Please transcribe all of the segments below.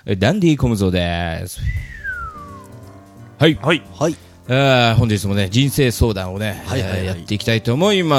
ダンディコムゾです。はい、 はい、 本日もね人生相談をね、やっていきたいと思います、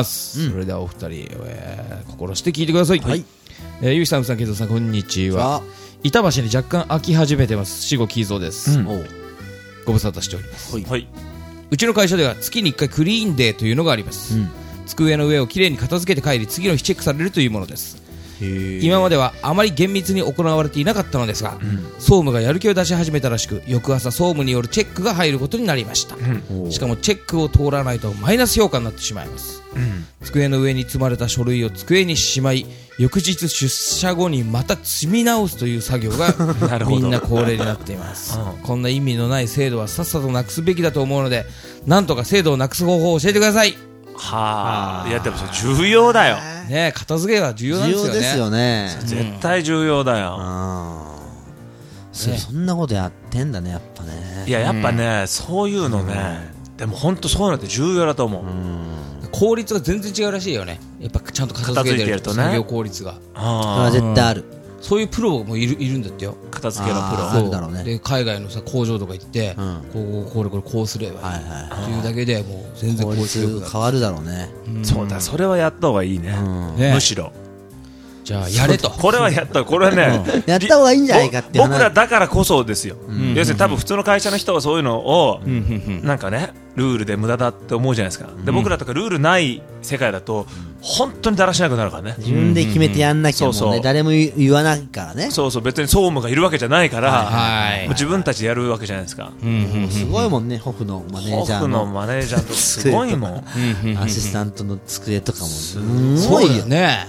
それではお二人、心して聞いてください。はい、ゆうきさん、うさん、けいぞうさん、こんにちは。板橋に若干飽き始めてます死後キーゾーです、ご無沙汰しております。はい、うちの会社では月に1回クリーンデーというのがあります、机の上をきれいに片付けて帰り次の日チェックされるというものです。今まではあまり厳密に行われていなかったのですが、総務がやる気を出し始めたらしく、翌朝総務によるチェックが入ることになりました、しかもチェックを通らないとマイナス評価になってしまいます、机の上に積まれた書類を机にしまい、翌日出社後にまた積み直すという作業がみんな恒例になっています、こんな意味のない制度はさっさとなくすべきだと思うので、なんとか制度をなくす方法を教えてください。 はあ、いやでもそれ重要だよね。片付けが重要なんですよね。 重要ですよね。 絶対重要だよ、 そんなことやってんだね、やっぱね。 いや、やっぱね、そういうのね、でも本当そういうのって重要だと思う。 効率が全然違うらしいよね。やっぱちゃんと片付けてると作業効率が。 ああ、絶対ある。 そういうプロもいるんだってよ。 片付けのプロ。 あるだろうね。 で海外のさ工場とか行って、こうすればいいっていうだけでもう全然効率変わるだろうね。 そうだ、それはやった方がいいね。むしろ。 じゃあやれと。 これはやったこれはね、 やった方がいいんじゃないかっていう話。 僕らだからこそですよ。要するに多分普通の会社の人はそういうのをなんかね、ルールで無駄だって思うじゃないですか。で僕らとかルールない世界だと本当にだらしなくなるからね。 自分で決めてやんなきゃもうね、誰も言わないからね。 そうそう、別に総務がいるわけじゃないから、自分たちでやるわけじゃないですか。 すごいもんね、ホフのマネージャーの。 ホフのマネージャーとすごいもん。 アシスタントの机とかもすごいよね。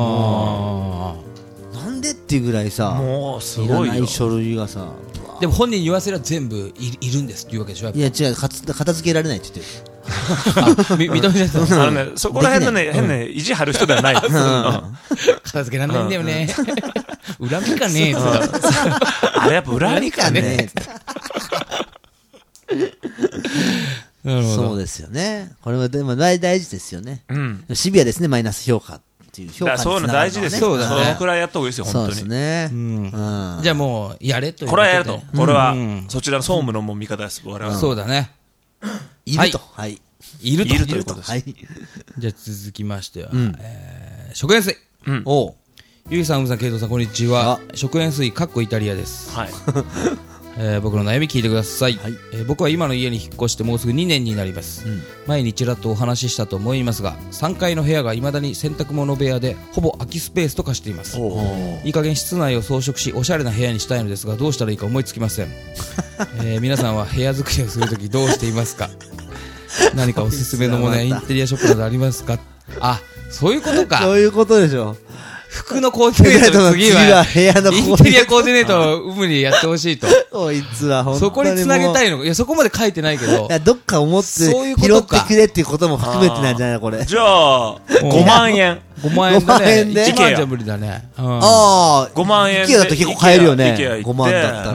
なんでっていうぐらいさ、 もうすごいよ。 いらない書類がさ。 でも本人に言わせれば全部いるんですっていうわけでしょ。 いや違う、片付けられないって言ってる。認めちゃった。 ね、そこら辺のね、変な意地張る人ではない。 片付けられないんだよね。恨みかねあれやっぱ恨みかね。 そうですよね。これはでも大事ですよね。シビアですね、マイナス評価っていう評価につながるのはね。 そういうの大事ですよ。そうだね。そのくらいやった方がいいですよ、本当に。 そうですね。 じゃあもうやれというこれはやると。これはそちらの総務のも味方です。我々は。 そうだね。 いると。はい。 いるということです。 はい。じゃあ続きましては食塩水。お、ゆうさん、うさん、けいとうさん、こんにちは。食塩水かっこイタリアです。はい。僕の悩み聞いてください。僕は今の家に引っ越してもうすぐ2年になります。前にちらっとお話ししたと思いますが、3階の部屋が未だに洗濯物部屋でほぼ空きスペースと化しています。いい加減室内を装飾しおしゃれな部屋にしたいのですが、どうしたらいいか思いつきません。皆さんは部屋作りをするときどうしていますか？何かおすすめのものやインテリアショップなどありますか？あ、そういうことか。 そういうことでしょ。 服のコーディネートの次は部屋のインテリアコーディネートを主にやってほしいと。 こいつは本当にそこに繋げたいのか。いや、そこまで書いてないけど、 いや、どっか思って拾ってくれっていうことも含めてなんじゃないのこれ。 じゃあ5万円。 5万円だね。 5万円で 1万じゃ無理だね。 ああ、 5万円で IKEA だと結構買えるよね。5万だったら。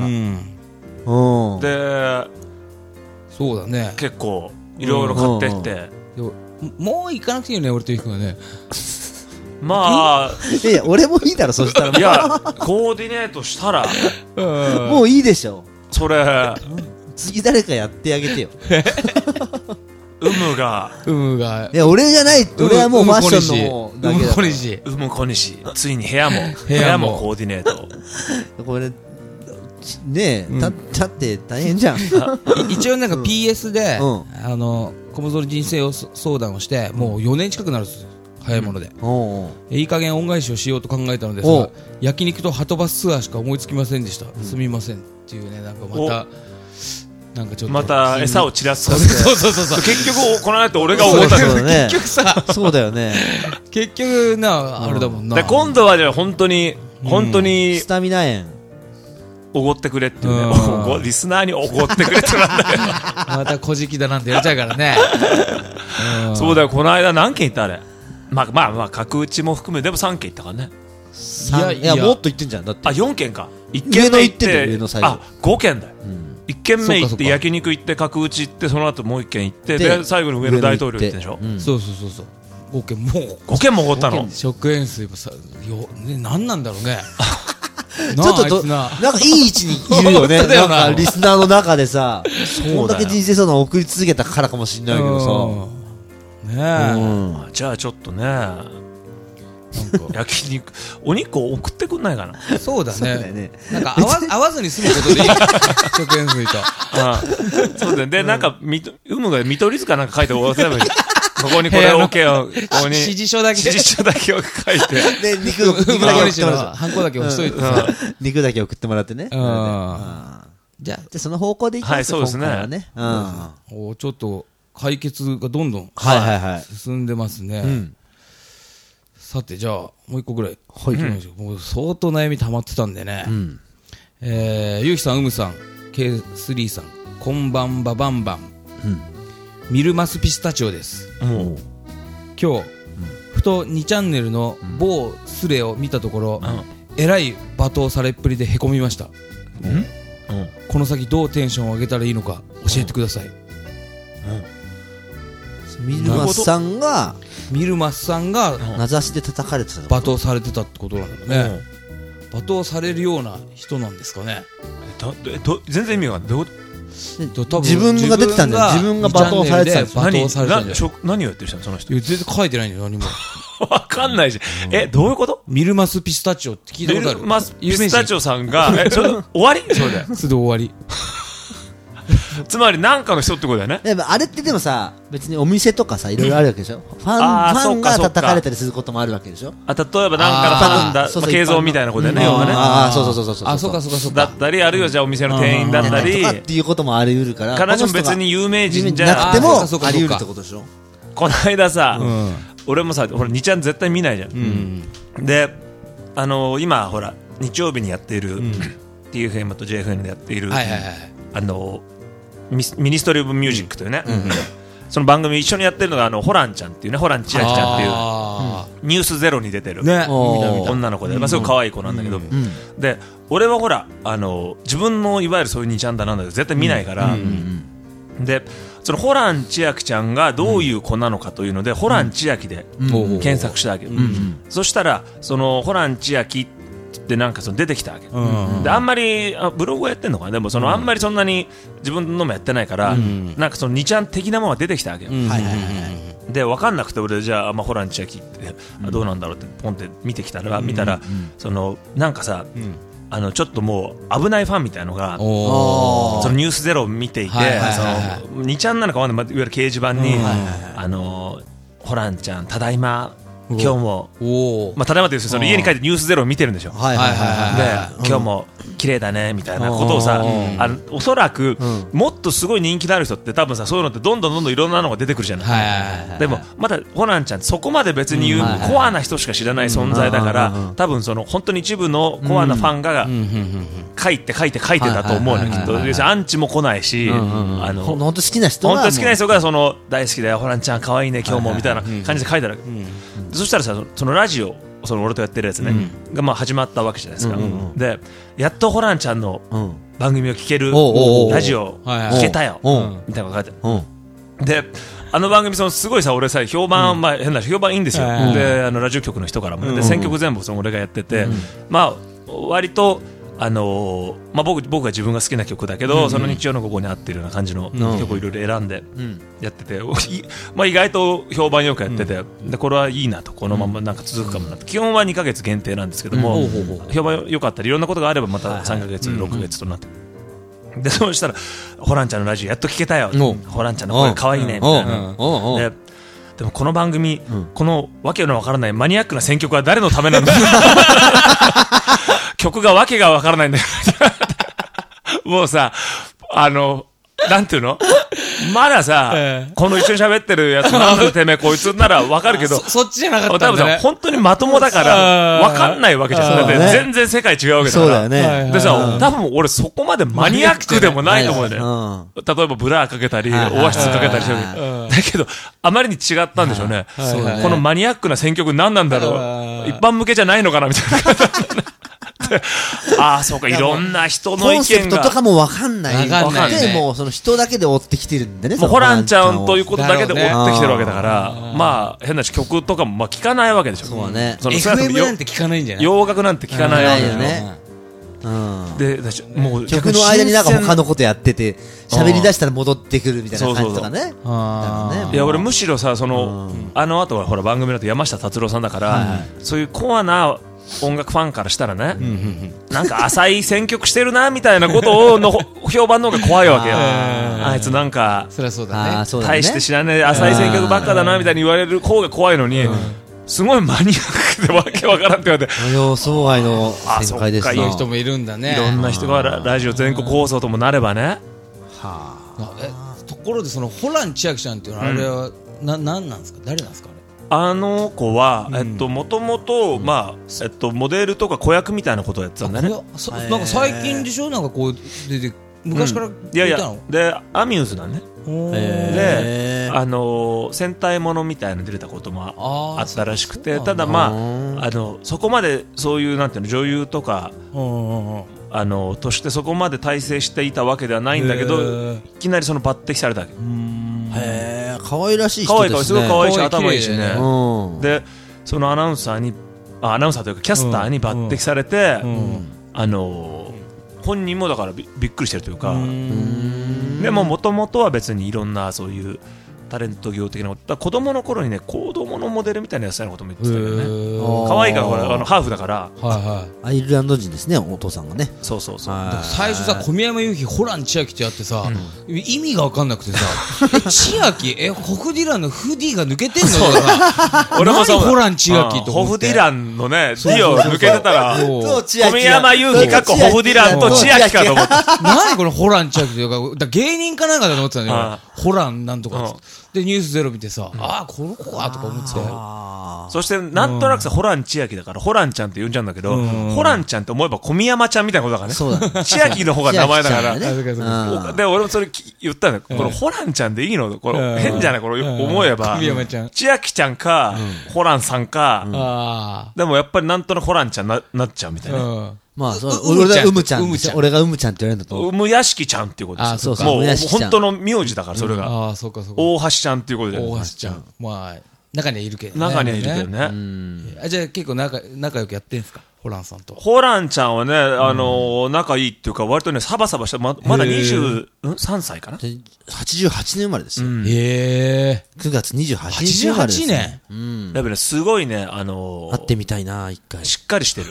で、 そうだね。 結構いろいろ買ってって、 もう行かなくていいよね、俺とゆうくんはね。 まあ、 いや、俺もいいだろ、そしたら。 いや、コーディネートしたらもういいでしょ。 それ次誰かやってあげてよ。 うむがいや、俺じゃない。俺はもうファッションの方だけだ。 うむこにし、ついに部屋もコーディネート。 これねえ、だって大変じゃん。 一応なんか PS でコムゾリ人生相談をしてもう4年近くなるんですよ、早いもので。いい加減恩返しをしようと考えたのですが、焼肉とハトバスツアーしか思いつきませんでした。すみませんっていうね、なんかまたなんかちょっとまた餌を散らす。 そう結局この後俺が思ったけど、 結局さ、そうだよね。 結局な、あれだもんな。 今度はじゃあ本当にスタミナ園おごってくれっていうね、リスナーにおごってくれってなんだけど、 また小じきだなんてやっちゃうからね。 そうだよ、この間何軒行ったあれ。まあ角打ちも含めでも3軒行ったからね。 いやもっと行ってんじゃん。だって 4軒か。1軒目行って5軒だよ。 1 軒目行って焼肉行って角打ち行って、その後もう1軒行って、で最後に上の大統領行ってんでしょ。 そう5軒もおごったの。 食塩水もさ、何なんだろうね。 ちょっとなんかいい位置にいるよね。なんかリスナーの中でさ、こんだけ人生相談を送り続けたからかもしれないけどさ。ねえ。じゃあちょっとね、焼肉、お肉を送ってくんないかな。 そうだね。なんか合わずに済むことでいい。食塩水と。 そうだね。で、なんか、が見取り図かなんか書いておせばいい。ここにこれ OK を、ここに。 指示書だけを書いて。 で、肉だけ送ってもらって。 ハンコだけ押しといて。 肉だけ送ってもらってね。 じゃあその方向でいきます。 はい、そうですね。 ちょっと、解決がどんどん進んでますね。さて、じゃあ、もう一個ぐらい。はい。もう相当悩み溜まってたんでね。ゆうきさん、うむさん、K3 さん、こんばんばばんばん。ミルマスピスタチオです。今日、ふと2チャンネルの某スレを見たところ、えらい罵倒されっぷりでへこみました。この先どうテンションを上げたらいいのか教えてください。 ミルマスさんが名指しで叩かれてた、 罵倒されてたってことなんだよね。罵倒されるような人なんですかね。 全然意味がない。 自分が出てたんだよ。自分が罵倒されてたんですよ。何をやってる人その人。 全然書いてないんだよ、何も。 わかんないし。どういうこと？ ミルマスピスタチオって聞いたことある？ ミルマスピスタチオさんが、それ終わり？そうだよ。 それで終わり。 つまり何かの人ってことだよね。 でもあれってでもさ、別にお店とかさ、いろいろあるわけでしょ。ファンが叩かれたりすることもあるわけでしょ。 例えばなんかの頼んだ継続みたいなことだよね、要はね。 そうだったり、あるいはじゃあお店の店員だったりっていうこともあり得るから。 彼女も別に有名人じゃなくてもあり得るってことでしょ。 この間さ、俺もさ、ほら2ちゃん絶対見ないじゃん。で、今ほら日曜日にやっている TFM と JFN でやっているミニストリー・オブ・ミュージックというね、その番組一緒にやってるのがホランちゃんっていうね、ホラン千秋ちゃんっていうニュースゼロに出てる女の子で、すごい可愛い子なんだけど、で俺はほら自分のいわゆるそういう2ちゃんだなんだけど絶対見ないから、でそのホラン千秋ちゃんがどういう子なのかというので、ホラン千秋で検索したわけよ。そしたらそのホラン千秋でなんかその出てきたわけ、であんまりブログをやってんのかな、でもそのあんまりそんなに自分のもやってないから、なんかその2ちゃん的なものが出てきたわけよ。で分かんなくて俺じゃあホラン千秋ってどうなんだろうってポンって見てきたら見たら、そのなんかさ、ちょっともう危ないファンみたいなのがそのニュースゼロを見ていて、その2ちゃんなのかわかんない、いわゆる掲示板にホランちゃんただいま今日もただいまってその家に帰ってニュースゼロを見てるんでしょ。で今日も綺麗だねみたいなことをさ、おそらくもっとすごい人気のある人って多分さ、そういうのってどんどんいろんなのが出てくるじゃない。でもまだホランちゃんそこまで別にコアな人しか知らない存在だから、多分その本当に一部のコアなファンが書いてたと思うのきっと。アンチも来ないし、 本当好きな人がその大好きだよホランちゃん可愛いね今日もみたいな感じで書いてある。そしたらさ、そのラジオその俺とやってるやつね、がまあ始まったわけじゃないですか。でやっとホランちゃんの番組を聞けるラジオ聞けたよみたいなこと書いてある。で番組すごいさ、俺さ評判変な評判いいんですよ。でラジオ局の人からもで選曲全部俺がやってて、まあ割と僕が自分が好きな曲だけど、その日曜の午後に合ってるような感じの曲をいろいろ選んでやってて、意外と評判よくやってて、でこれはいいなと、このままなんか続くかもなって。基本は2ヶ月限定なんですけども、評判良かったりいろんなことがあればまた3ヶ月6ヶ月となって、でそうしたらホランちゃんのラジオやっと聞けたよ、ホランちゃんの声可愛いねみたいな。でもこの番組、このわけのわからないマニアックな選曲は誰のためなんだ曲がわけがわからないんだよもうさ、なんていうのまださ、この一緒に喋ってるやつなんだてめえこいつならわかるけど、 そっちじゃなかったんだね。 多分さ、本当にまともだからわかんないわけじゃん。だって全然世界違うわけだから。 そうだよね。 でさ、多分俺そこまでマニアックでもないと思うね。例えばブラーかけたり、オアシスかけたりしてる。だけど、あまりに違ったんでしょうね。このマニアックな選曲何なんだろう。一般向けじゃないのかなみたいな。ああそうか、いろんな人の意見がコンセプトとかも分かんないで、もうその人だけで追ってきてるんでね。 もうホランちゃんということだけで追ってきてるわけだから、まあ変なし曲とかもまあ聞かないわけでしょ。 そうね。 FM なんて聞かないんじゃない？ 洋楽なんて聞かないわけだよね。 でもう曲の間になんか他のことやってて喋り出したら戻ってくるみたいな感じとかね。 いや俺むしろさあの後はほら番組だと山下達郎さんだから、そういうコアな音楽ファンからしたらね、なんか浅い選曲してるなみたいなことをの評判の方が怖いわけよ。あいつなんかそりゃそうだね、 大して知らない浅い選曲ばっかだなみたいに言われる方が怖いのに、すごいマニアックでわけわからんって言われて、 予想外の展開ですな。 そういう人もいるんだね。 いろんな人がラジオ全国放送ともなればね。 ところでそのホラン千秋ちゃんっていうのはあれは何なんですか、誰なんですか。 あの子はもともとモデルとか子役みたいなことをやってたんだね。 なんか最近でしょ、なんかこう出て昔からいたの。 でアミューズなんね。で戦隊ものみたいなの出れたこともあったらしくて、ただそこまでそういうなんていうの女優とかとしてそこまで大成していたわけではないんだけど、いきなりその抜擢されたわけ。 可愛らしい人ですね。 すごい可愛いし頭いいしね。でそのアナウンサーというかキャスターに抜擢されて、本人もだからびっくりしてるというか、でももともとは別にいろんなそういうタレント業的なこと、子供の頃にね子供のモデルみたいなやつのことも言ってたよね。可愛いからハーフだから、 アイルランド人ですね、お父さんがね。 そう最初さ小宮山雄飛ホラン千秋ってやってさ、意味が分かんなくてさ千秋ホフディランのフディが抜けてんのか俺もさホラン千秋とホフディランのねディを抜けてたら小宮山雄飛かっこホフディランと千秋かと思って、 何このホラン千秋というか芸人かなんかだと思ってたんだよ。ホランなんとかでニュースゼロ見てさ、この子かとか思って、 そしてなんとなくさホラン千秋だからホランちゃんって呼んじゃうんだけど、ホランちゃんって思えば小宮山ちゃんみたいなことだからね。千秋の方が名前だから。で俺もそれ言ったのよ。これホランちゃんでいいの？これ変じゃない？これ思えば千秋ちゃんかホランさんか。でもやっぱりなんとなくホランちゃんなっちゃうみたいな。 俺がうむちゃん。俺がうむちゃんって言われるんだと。 うむやしきちゃんっていうことですよ。もう本当の名字だからそれが。大橋ちゃんっていうことで。 大橋ちゃん。まあ中にはいるけどね。 中にはいるけどね。 じゃあ結構仲良くやってんすか、ホランさんと。 ホランちゃんはね、仲いいっていうか割とねサバサバした、まだ23歳かな。 88年生まれですよ。 9 月28日生まれです。 88年。 やっぱねすごいね会ってみたいな一回。 しっかりしてる。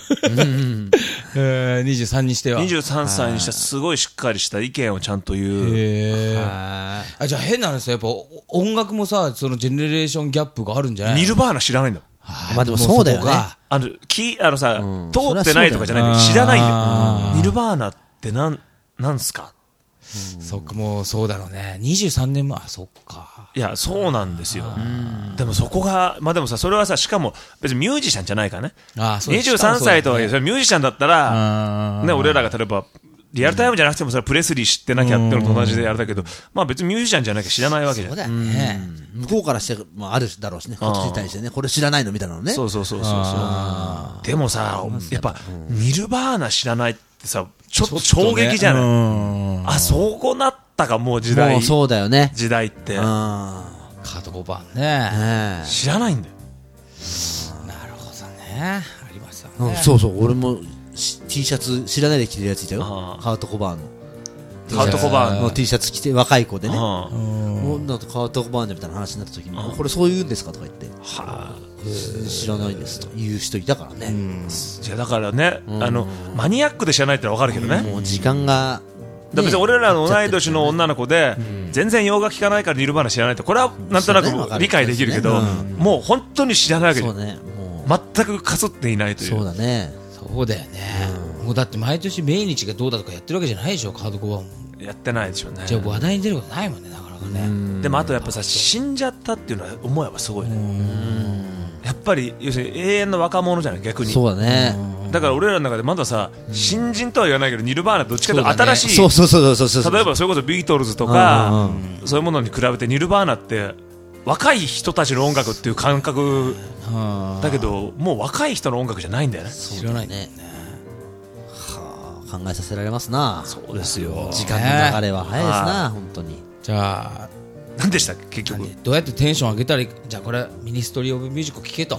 23にしては。 23歳にしてすごいしっかりした意見をちゃんと言う。 じゃあ変なんですよ。やっぱ音楽もさ、そのジェネレーションギャップがあるんじゃない？ ニルバーナ知らないんだ。 まあでもそうだよね。 さ、通ってないとかじゃないんだよ。知らないんだよ。ニルバーナってなんすか？ そっか、もうそうだろうね。23年前、そっか。 いや、そうなんですよ。でもそこが、でもさ、それはさ、しかも別にミュージシャンじゃないからね。23歳とはいえ、それミュージシャンだったら、ね、俺らが例えば、リアルタイムじゃなくてもそれプレスリー知ってなきゃっていうのと同じであれだけど、別にミュージシャンじゃなきゃ知らないわけじゃん。 そうだよね。向こうからして、あるだろうしね。こっちに対してね、これ知らないのみたいなのね。 そう。でもさ、やっぱ、ニルバーナ知らないってさ、ちょっと衝撃じゃない？そうなったか、もう時代。 もうそうだよね。 時代って。 カート5番ね。 知らないんだよ。 なるほどね。ありましたね。 そう、俺も T シャツ知らないで着てるやついたよ。カートコバーンの。 カートコバーンの T シャツ着て、若い子でね。女とカートコバーンでみたいな話になった時に、これそう言うんですかとか言って。知らないですと言う人いたからね。 いやだからね、マニアックで知らないってわかるけどね。 もう時間が。 別に俺らの同い年の女の子で全然洋楽聴かないからニルバーナ知らないって、これはなんとなく理解できるけど、もう本当に知らないわけで、全くかすっていないという。 そうだね。 そうだよね。もうだって毎年命日がどうだとかやってるわけじゃないでしょ、カードコバンも。 やってないでしょうね。 じゃあ話題に出ることないもんね、なかなかね。 でもあとやっぱさ、死んじゃったっていうのは思えばすごいね。やっぱり要するに永遠の若者じゃない、逆に。 そうだね。 だから俺らの中でまださ、新人とは言わないけどニルバーナどっちかというと新しい、 そう例えばそれこそビートルズとかそういうものに比べてニルバーナって若い人たちの音楽っていう感覚だけど、もう若い人の音楽じゃないんだよね。 知らないね。 考えさせられますな。 そうですよ。 時間の流れは早いですな、本当に。 じゃあ何でしたっけ結局。 どうやってテンション上げたら、じゃあこれミニストリーオブミュージック聴けと。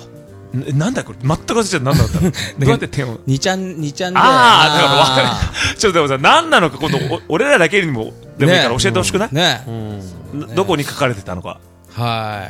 なんだこれ全く忘れちゃった。なんだったのどうやって点を 2ちゃんで。 だから分かる。ちょっとでもさ、何なのか今度俺らだけにもでもいいから教えてほしくない？ ね。 どこに書かれてたのか。 はい。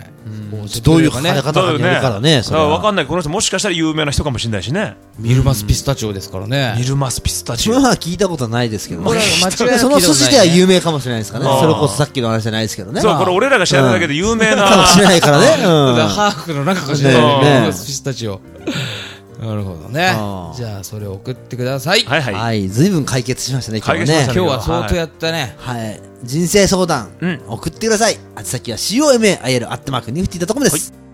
どういう書かれ方かによるからね。 分かんない。この人もしかしたら有名な人かもしれないしね。 ミルマスピスタチオですからね。 ミルマスピスタチオ。 自分は聞いたことないですけど、 間違いその筋では有名かもしれないですかね。それこそさっきの話じゃないですけどね。 そう、これ俺らが知らないだけで有名な。 かもしれないからね。 ハーフの中かもしれない。ミルマスピスタチオ。なるほどね。じゃあそれを送ってください。 はい。ずいぶん解決しましたね、今日はね。 今日は相当やったね。 はい。人生相談、送ってください。宛先はCOMAIL@nifty.comです。